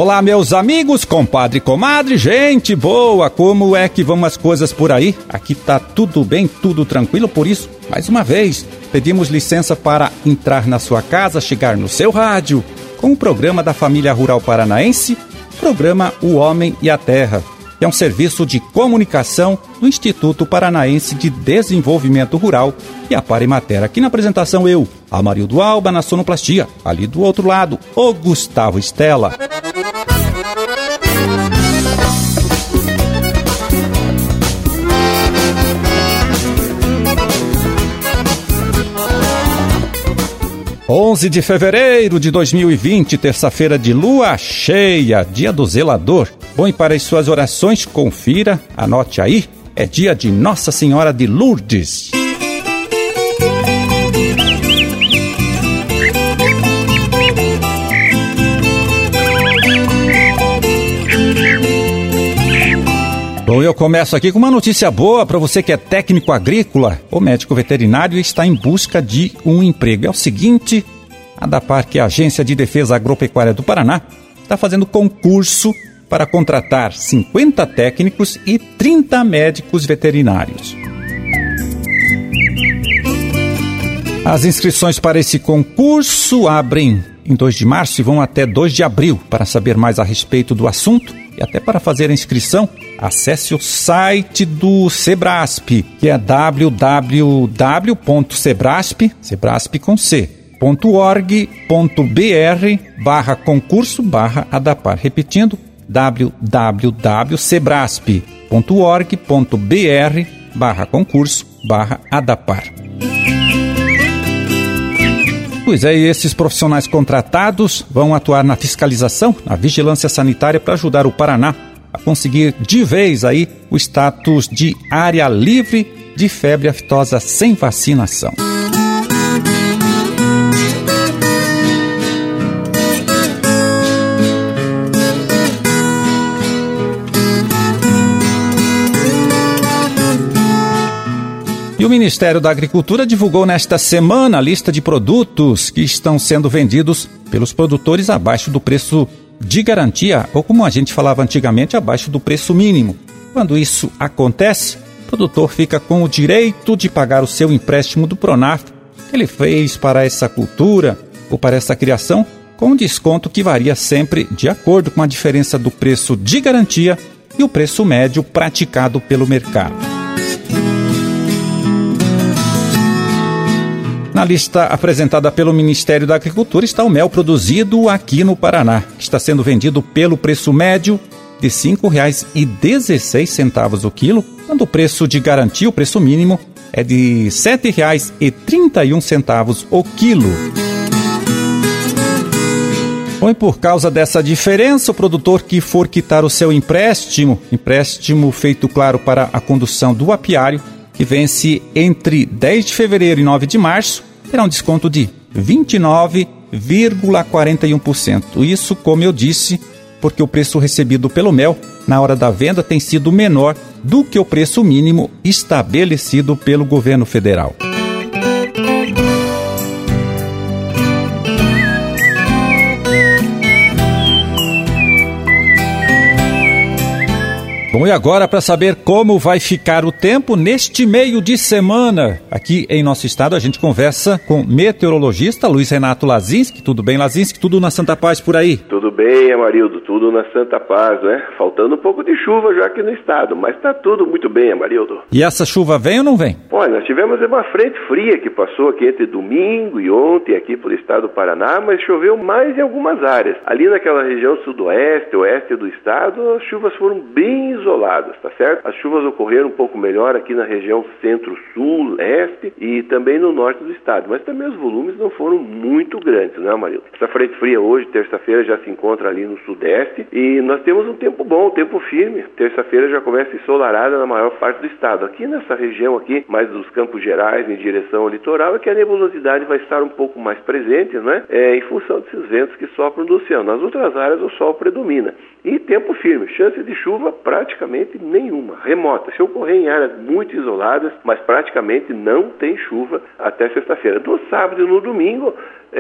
Olá, meus amigos, compadre e comadre, gente boa, como é que vão as coisas por aí? Aqui tá tudo bem, tudo tranquilo, por isso, mais uma vez, pedimos licença para entrar na sua casa, chegar no seu rádio, com o programa da família rural paranaense, programa O Homem e a Terra, que é um serviço de comunicação do Instituto Paranaense de Desenvolvimento Rural e a Par Emater. Aqui na apresentação eu, Amarildo Alba, na sonoplastia, ali do outro lado, o Gustavo Estela. 11 de fevereiro de 2020, terça-feira de lua cheia, dia do zelador. Bom, e para as suas orações, confira, anote aí, é dia de Nossa Senhora de Lourdes. Bom, eu começo aqui com uma notícia boa para você que é técnico agrícola ou médico veterinário e está em busca de um emprego. É o seguinte, a ADAPAR, que é a Agência de Defesa Agropecuária do Paraná, está fazendo concurso para contratar 50 técnicos e 30 médicos veterinários. As inscrições para esse concurso abrem em 2 de março e vão até 2 de abril. Para saber mais a respeito do assunto e até para fazer a inscrição, acesse o site do Sebrasp, que é www.sebrasp.org.br/concurso/ADAPAR. Repetindo, www.sebrasp.org.br/concurso/ADAPAR. Pois é, e esses profissionais contratados vão atuar na fiscalização, na vigilância sanitária para ajudar o Paraná a conseguir de vez aí o status de área livre de febre aftosa sem vacinação. E o Ministério da Agricultura divulgou nesta semana a lista de produtos que estão sendo vendidos pelos produtores abaixo do preço de garantia, ou como a gente falava antigamente, abaixo do preço mínimo. Quando isso acontece, o produtor fica com o direito de pagar o seu empréstimo do Pronaf que ele fez para essa cultura ou para essa criação, com um desconto que varia sempre de acordo com a diferença do preço de garantia e o preço médio praticado pelo mercado. Na lista apresentada pelo Ministério da Agricultura está o mel produzido aqui no Paraná, que está sendo vendido pelo preço médio de R$ 5,16 o quilo, quando o preço de garantia, o preço mínimo, é de R$ 7,31 o quilo. Bom, e por causa dessa diferença, o produtor que for quitar o seu empréstimo feito, claro, para a condução do apiário, que vence entre 10 de fevereiro e 9 de março, terá um desconto de 29,41%. Isso, como eu disse, porque o preço recebido pelo mel na hora da venda tem sido menor do que o preço mínimo estabelecido pelo governo federal. Bom, e agora para saber como vai ficar o tempo neste meio de semana, aqui em nosso estado a gente conversa com o meteorologista Luiz Renato Lazinski. Tudo bem, Lazinski? Tudo na Santa Paz por aí? Tudo bem, Amarildo, tudo na Santa Paz, né? Faltando um pouco de chuva já aqui no estado, mas tá tudo muito bem, Amarildo. E essa chuva vem ou não vem? Olha, nós tivemos uma frente fria que passou aqui entre domingo e ontem aqui pelo estado do Paraná, mas choveu mais em algumas áreas. Ali naquela região sudoeste, oeste do estado, as chuvas foram bem isoladas, tá certo? As chuvas ocorreram um pouco melhor aqui na região centro-sul, leste e também no norte do estado, mas também os volumes não foram muito grandes, né, Amarildo? Essa frente fria hoje, terça-feira, já se encontra ali no sudeste e nós temos um tempo bom, um tempo firme. Terça-feira já começa ensolarada na maior parte do estado. Aqui nessa região aqui, mais dos Campos Gerais, em direção ao litoral, é que a nebulosidade vai estar um pouco mais presente, né? Em função desses ventos que sopram do oceano. Nas outras áreas o sol predomina. E tempo firme, chance de chuva praticamente praticamente nenhuma, remota. Se ocorrer em áreas muito isoladas, mas praticamente não tem chuva até sexta-feira. No sábado e no domingo,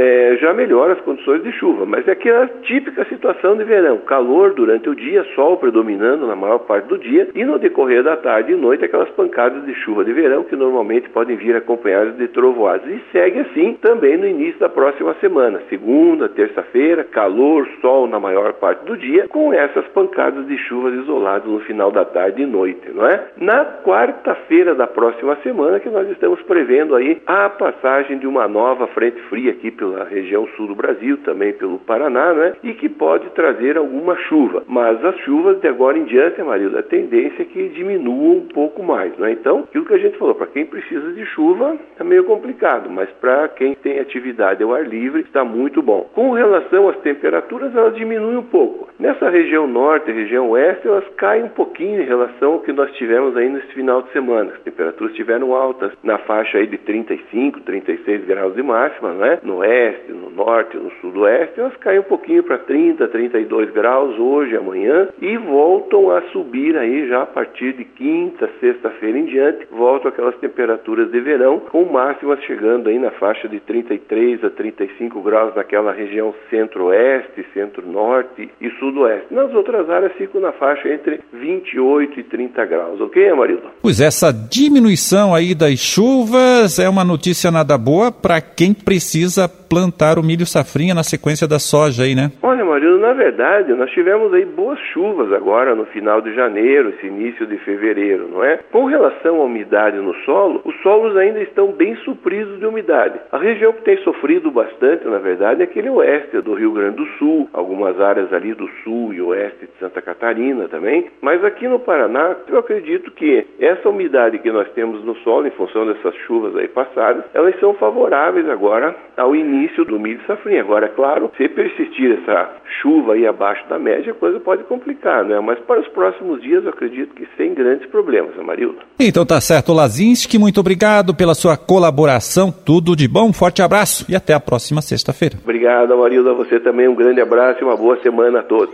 já melhora as condições de chuva, mas é aquela típica situação de verão, calor durante o dia, sol predominando na maior parte do dia, e no decorrer da tarde e noite aquelas pancadas de chuva de verão que normalmente podem vir acompanhadas de trovoadas, e segue assim também no início da próxima semana, segunda, terça-feira, calor, sol na maior parte do dia, com essas pancadas de chuvas isoladas no final da tarde e noite, não é? Na quarta-feira da próxima semana que nós estamos prevendo aí a passagem de uma nova frente fria aqui pela região sul do Brasil, também pelo Paraná, né? E que pode trazer alguma chuva. Mas as chuvas de agora em diante, Amarildo, a tendência é que diminuam um pouco mais, né? Então, aquilo que a gente falou, para quem precisa de chuva, é meio complicado, mas para quem tem atividade ao ar livre, está muito bom. Com relação às temperaturas, elas diminuem um pouco. Nessa região norte e região oeste, elas caem um pouquinho em relação ao que nós tivemos aí nesse final de semana. As temperaturas estiveram altas na faixa aí de 35, 36 graus de máxima, né? No oeste, no norte, no sudoeste, elas caem um pouquinho para 30, 32 graus hoje, amanhã, e voltam a subir aí já a partir de quinta, sexta-feira em diante, voltam aquelas temperaturas de verão, com máximas chegando aí na faixa de 33 a 35 graus naquela região centro-oeste, centro-norte e sudoeste. Nas outras áreas ficam na faixa entre 28 e 30 graus, ok, Amarildo? Pois essa diminuição aí das chuvas é uma notícia nada boa para quem precisa plantar o milho safrinha na sequência da soja aí, né? Olha, Marildo, na verdade, nós tivemos aí boas chuvas agora no final de janeiro, esse início de fevereiro, não é? Com relação à umidade no solo, os solos ainda estão bem supridos de umidade. A região que tem sofrido bastante, na verdade, é aquele oeste do Rio Grande do Sul, algumas áreas ali do sul e oeste de Santa Catarina também, mas aqui no Paraná, eu acredito que essa umidade que nós temos no solo, em função dessas chuvas aí passadas, elas são favoráveis agora ao início do milho safrinha. Agora, é claro, se persistir essa chuva aí abaixo da média, a coisa pode complicar, né? Mas para os próximos dias, eu acredito que sem grandes problemas, Amarildo. Então tá certo, Lazinski, muito obrigado pela sua colaboração, tudo de bom, um forte abraço e até a próxima sexta-feira. Obrigado, Amarildo, a você também um grande abraço e uma boa semana a todos.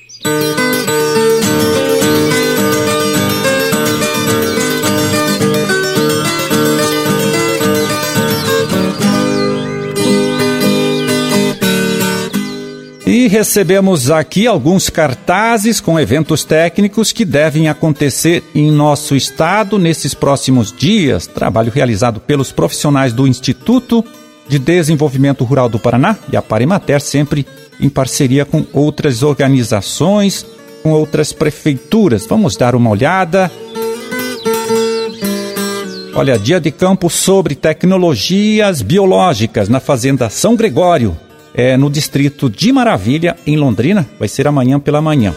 E recebemos aqui alguns cartazes com eventos técnicos que devem acontecer em nosso estado nesses próximos dias. Trabalho realizado pelos profissionais do Instituto de Desenvolvimento Rural do Paraná e a Parimater, sempre em parceria com outras organizações, com outras prefeituras. Vamos dar uma olhada. Olha, dia de campo sobre tecnologias biológicas na Fazenda São Gregório. No distrito de Maravilha, em Londrina, vai ser amanhã pela manhã.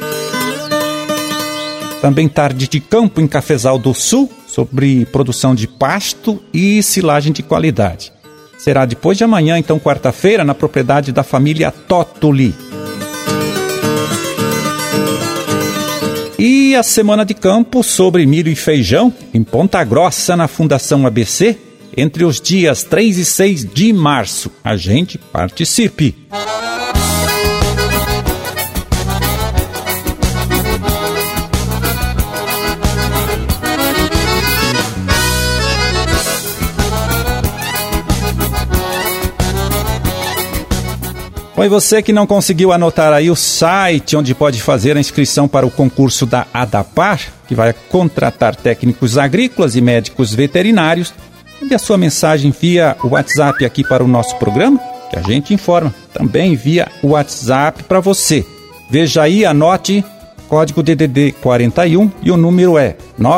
Também tarde de campo em Cafezal do Sul, sobre produção de pasto e silagem de qualidade. Será depois de amanhã, então quarta-feira, na propriedade da família Tottoli. E a semana de campo sobre milho e feijão, em Ponta Grossa, na Fundação ABC, entre os dias 3 e 6 de março. A gente participe! Oi, você que não conseguiu anotar aí o site onde pode fazer a inscrição para o concurso da ADAPAR, que vai contratar técnicos agrícolas e médicos veterinários, envie a sua mensagem via WhatsApp aqui para o nosso programa, que a gente informa também via WhatsApp para você. Veja aí, anote código DDD 41 e o número é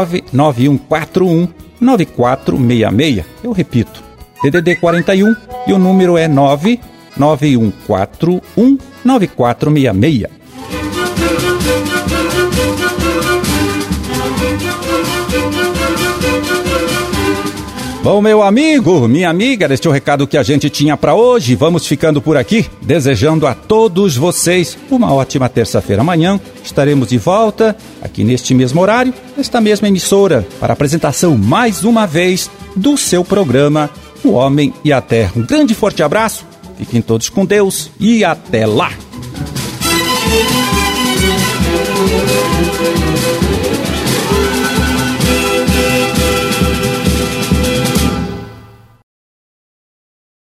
991419466. Eu repito, DDD 41 e o número é 991419466. Bom, meu amigo, minha amiga, este é o recado que a gente tinha para hoje. Vamos ficando por aqui, desejando a todos vocês uma ótima terça-feira. Amanhã estaremos de volta, aqui neste mesmo horário, nesta mesma emissora, para a apresentação mais uma vez do seu programa O Homem e a Terra. Um grande e forte abraço, fiquem todos com Deus e até lá!